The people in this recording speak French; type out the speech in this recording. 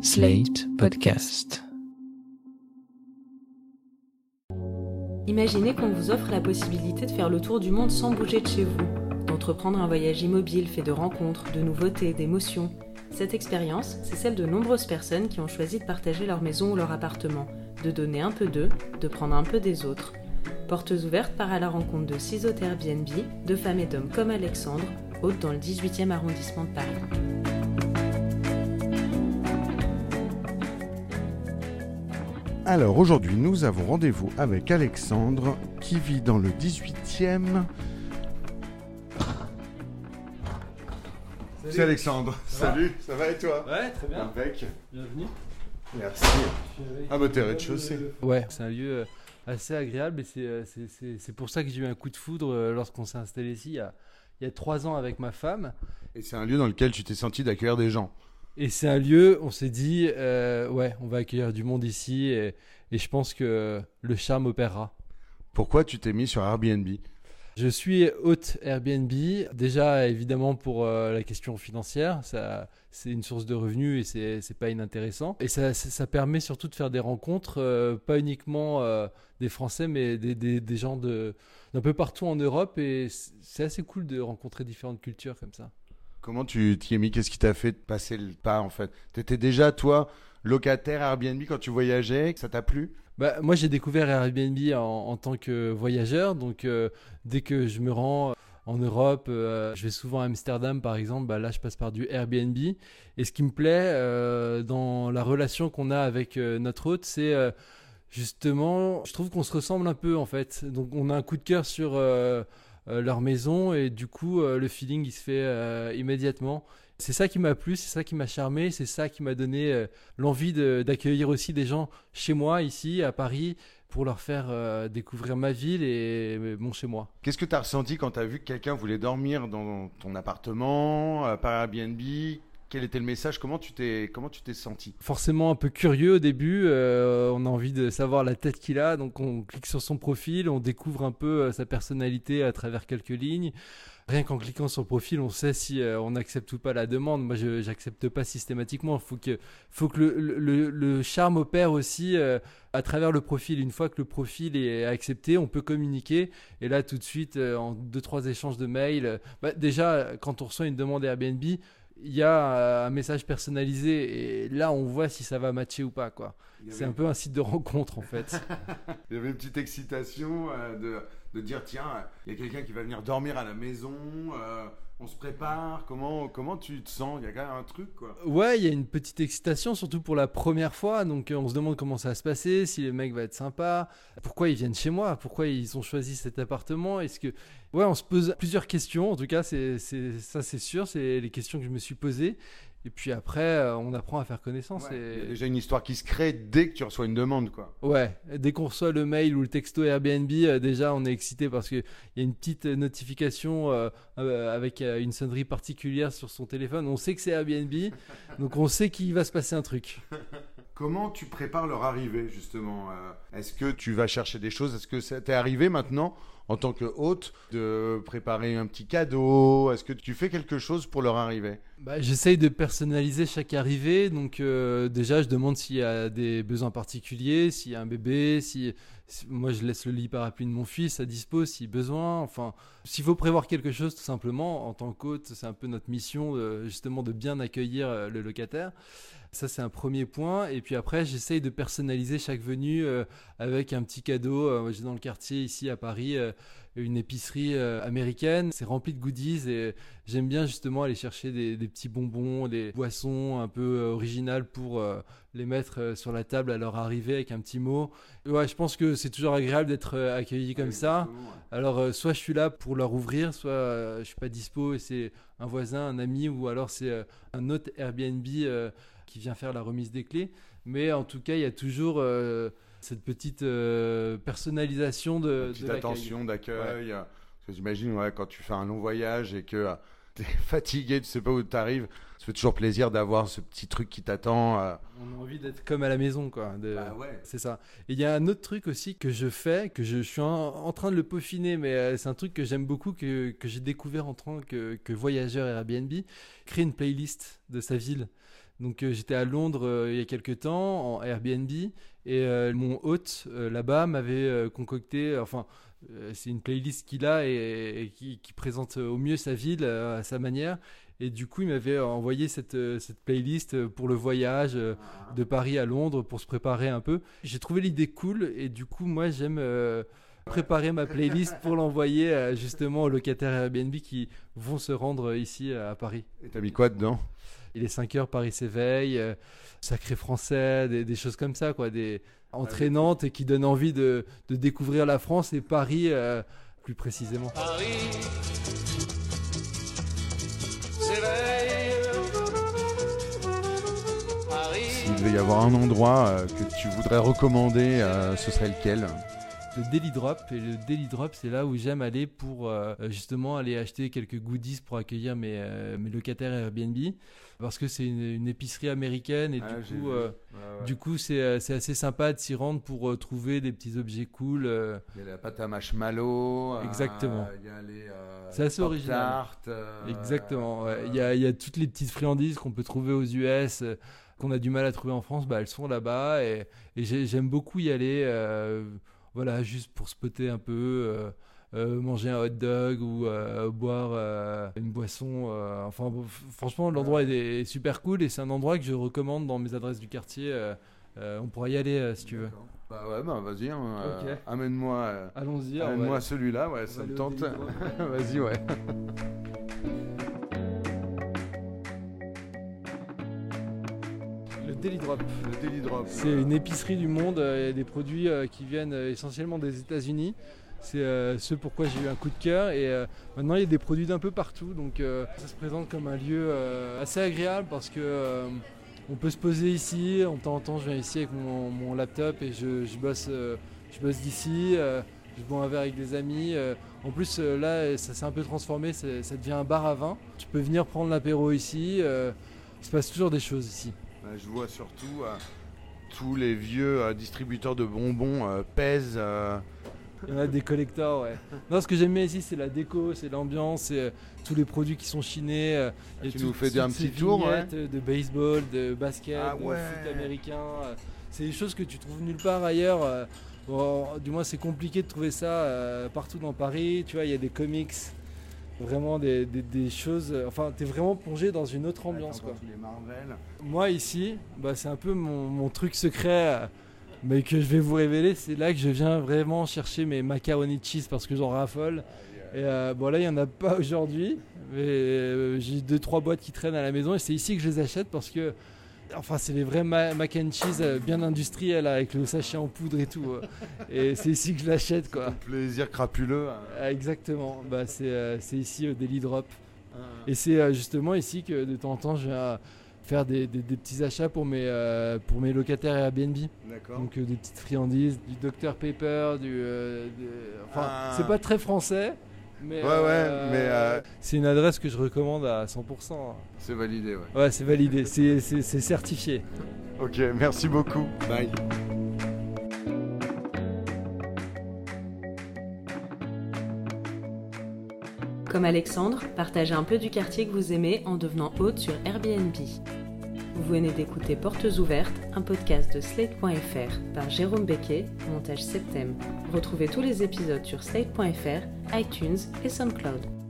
Slate Podcast. Imaginez qu'on vous offre la possibilité de faire le tour du monde sans bouger de chez vous, d'entreprendre un voyage immobile fait de rencontres, de nouveautés, d'émotions. Cette expérience, c'est celle de nombreuses personnes qui ont choisi de partager leur maison ou leur appartement, de donner un peu d'eux, de prendre un peu des autres. Portes ouvertes part à la rencontre de 6 hôtes Airbnb, de femmes et d'hommes comme Alexandre, hôte dans le 18e arrondissement de Paris. Alors aujourd'hui, nous avons rendez-vous avec Alexandre qui vit dans le 18e. C'est Alexandre. Salut, ça va et toi? Ouais, très bien. Impec. Bienvenue. Merci. Ah bah t'es rez-de-chaussée. Ouais, c'est un lieu assez agréable et c'est pour ça que j'ai eu un coup de foudre lorsqu'on s'est installé ici il y a 3 ans avec ma femme. Et c'est un lieu dans lequel tu t'es senti d'accueillir des gens. Et c'est un lieu, on s'est dit, ouais, on va accueillir du monde ici et je pense que le charme opérera. Pourquoi tu t'es mis sur Airbnb? Je suis hôte Airbnb, déjà évidemment pour la question financière, c'est une source de revenus et c'est pas inintéressant. Et ça permet surtout de faire des rencontres, pas uniquement des Français, mais des gens d'un peu partout en Europe. Et c'est assez cool de rencontrer différentes cultures comme ça. Comment tu t'y es mis? Qu'est-ce qui t'a fait passer le pas en fait? T'étais déjà toi locataire Airbnb quand tu voyageais, que ça t'a plu? Bah, moi j'ai découvert Airbnb en tant que voyageur, donc dès que je me rends en Europe, je vais souvent à Amsterdam par exemple, bah, là je passe par du Airbnb. Et ce qui me plaît dans la relation qu'on a avec notre hôte, c'est justement, je trouve qu'on se ressemble un peu en fait. Donc on a un coup de cœur sur leur maison et du coup le feeling il se fait immédiatement. C'est ça qui m'a plu, c'est ça qui m'a charmé, c'est ça qui m'a donné l'envie d'accueillir aussi des gens chez moi ici à Paris pour leur faire découvrir ma ville et mon chez moi. Qu'est-ce que tu as ressenti quand tu as vu que quelqu'un voulait dormir dans ton appartement par Airbnb? Quel était le message? Comment tu t'es senti? Forcément un peu curieux au début, on a envie de savoir la tête qu'il a, donc on clique sur son profil, on découvre un peu sa personnalité à travers quelques lignes. Rien qu'en cliquant sur le profil, on sait si on accepte ou pas la demande. Moi, je n'accepte pas systématiquement. Il faut que le charme opère aussi à travers le profil. Une fois que le profil est accepté, on peut communiquer. Et là, tout de suite, en 2-3 échanges de mails, déjà, quand on reçoit une demande Airbnb, il y a un message personnalisé. Et là, on voit si ça va matcher ou pas, quoi. C'est un peu un site de rencontre, en fait. Il y avait une petite excitation de dire tiens, il y a quelqu'un qui va venir dormir à la maison, on se prépare, comment tu te sens? Il y a quand même un truc quoi. Ouais, il y a une petite excitation, surtout pour la première fois, donc on se demande comment ça va se passer, si le mec va être sympa, pourquoi ils viennent chez moi, pourquoi ils ont choisi cet appartement, ouais, on se pose plusieurs questions, en tout cas c'est sûr, c'est les questions que je me suis posées. Et puis après, on apprend à faire connaissance. Ouais, il y a déjà une histoire qui se crée dès que tu reçois une demande, quoi. Ouais, dès qu'on reçoit le mail ou le texto Airbnb, déjà on est excité parce qu'il y a une petite notification avec une sonnerie particulière sur son téléphone. On sait que c'est Airbnb, donc on sait qu'il va se passer un truc. Comment tu prépares leur arrivée, justement? Est-ce que tu vas chercher des choses? Est-ce que ça t'est arrivé maintenant, en tant que hôte, de préparer un petit cadeau? Est-ce que tu fais quelque chose pour leur arrivée? J'essaye de personnaliser chaque arrivée. Donc déjà, je demande s'il y a des besoins particuliers, s'il y a un bébé, moi je laisse le lit parapluie de mon fils à dispo si besoin. Enfin, s'il faut prévoir quelque chose, tout simplement, en tant qu'hôte, c'est un peu notre mission, justement, de bien accueillir le locataire. Ça, c'est un premier point. Et puis après, j'essaye de personnaliser chaque venue avec un petit cadeau. J'ai dans le quartier, ici à Paris, une épicerie américaine. C'est rempli de goodies et j'aime bien justement aller chercher des petits bonbons, des boissons un peu originales pour les mettre sur la table à leur arrivée avec un petit mot. Ouais, je pense que c'est toujours agréable d'être accueilli comme ça. Alors, soit je suis là pour leur ouvrir, soit je suis pas dispo et c'est un voisin, un ami, ou alors c'est un autre Airbnb qui vient faire la remise des clés. Mais en tout cas, il y a toujours cette petite personnalisation de petite l'accueil. attention d'accueil. Ouais. Parce que j'imagine, quand tu fais un long voyage et que tu es fatigué, tu sais pas où tu arrives, ça fait toujours plaisir d'avoir ce petit truc qui t'attend. On a envie d'être comme à la maison, quoi. Ouais. C'est ça. Et il y a un autre truc aussi que je fais, que je suis en train de le peaufiner, mais c'est un truc que j'aime beaucoup, que j'ai découvert en tant que voyageur Airbnb, créer une playlist de sa ville. Donc j'étais à Londres il y a quelques temps en Airbnb et mon hôte là-bas m'avait concocté, c'est une playlist qu'il a et qui présente au mieux sa ville à sa manière. Et du coup, il m'avait envoyé cette playlist pour le voyage de Paris à Londres pour se préparer un peu. J'ai trouvé l'idée cool et du coup, moi, j'aime préparer ma playlist pour l'envoyer justement aux locataires Airbnb qui vont se rendre ici à Paris. Et t'as mis quoi dedans ? Il est 5 heures, Paris s'éveille, sacré français, des choses comme ça, quoi, des entraînantes et qui donnent envie de découvrir la France et Paris plus précisément. Paris s'éveille. Paris. S'il devait y avoir un endroit que tu voudrais recommander, ce serait lequel ? Le Daily Drop, et le Daily Drop, c'est là où j'aime aller pour justement aller acheter quelques goodies pour accueillir mes locataires Airbnb, parce que c'est une épicerie américaine et du coup c'est assez sympa de s'y rendre pour trouver des petits objets cool. Il y a la pâte à marshmallow. Exactement. Il y a les c'est assez original. Exactement. Ouais. Il y a toutes les petites friandises qu'on peut trouver aux US. Qu'on a du mal à trouver en France, elles sont là-bas et j'aime beaucoup y aller. Voilà, juste pour spotter un peu, manger un hot dog ou boire une boisson. Franchement, l'endroit est super cool et c'est un endroit que je recommande dans mes adresses du quartier. On pourra y aller si tu veux. Bah ouais, vas-y, Okay. Amène-moi. Allons-y. Amène-moi celui-là, ouais, ça me tente. Vas-y, ouais. Daily Drop. Le Daily Drop. C'est une épicerie du monde, il y a des produits qui viennent essentiellement des États-Unis. C'est ce pourquoi j'ai eu un coup de cœur et maintenant il y a des produits d'un peu partout, donc ça se présente comme un lieu assez agréable parce que on peut se poser ici. De temps en temps je viens ici avec mon laptop et je bosse d'ici, je bois un verre avec des amis. En plus là ça s'est un peu transformé, ça devient un bar à vin. Tu peux venir prendre l'apéro ici, il se passe toujours des choses ici. Je vois surtout tous les vieux distributeurs de bonbons pèsent. Il y en a des collectors, ouais. Non, ce que j'aime bien ici, c'est la déco, c'est l'ambiance, c'est tous les produits qui sont chinés. Tu nous fais un petit tour, ouais. De baseball, de basket, de foot américain. C'est des choses que tu trouves nulle part ailleurs. Du moins, c'est compliqué de trouver ça partout dans Paris. Tu vois, il y a des comics. Vraiment des choses, t'es vraiment plongé dans une autre ambiance, quoi. Les Marvel. Moi ici, c'est un peu mon truc secret, mais que je vais vous révéler. C'est là que je viens vraiment chercher mes macaroni cheese parce que j'en raffole. Et là il n'y en a pas aujourd'hui, mais j'ai 2-3 boîtes qui traînent à la maison et c'est ici que je les achète parce que c'est les vrais mac and cheese bien industriels avec le sachet en poudre et tout. Et c'est ici que je l'achète, quoi. Un plaisir crapuleux. Exactement. C'est ici au Daily Drop. Et c'est justement ici que de temps en temps je viens faire des petits achats pour mes locataires Airbnb. D'accord. Donc des petites friandises, du Dr Pepper, c'est pas très français. Mais, c'est une adresse que je recommande à 100%. C'est validé, ouais. Ouais, c'est validé, c'est certifié. Ok, merci beaucoup. Bye. Comme Alexandre, partagez un peu du quartier que vous aimez en devenant hôte sur Airbnb. Vous venez d'écouter Portes Ouvertes, un podcast de Slate.fr par Jérôme Becquet, montage Septem. Retrouvez tous les épisodes sur Slate.fr, iTunes et SoundCloud.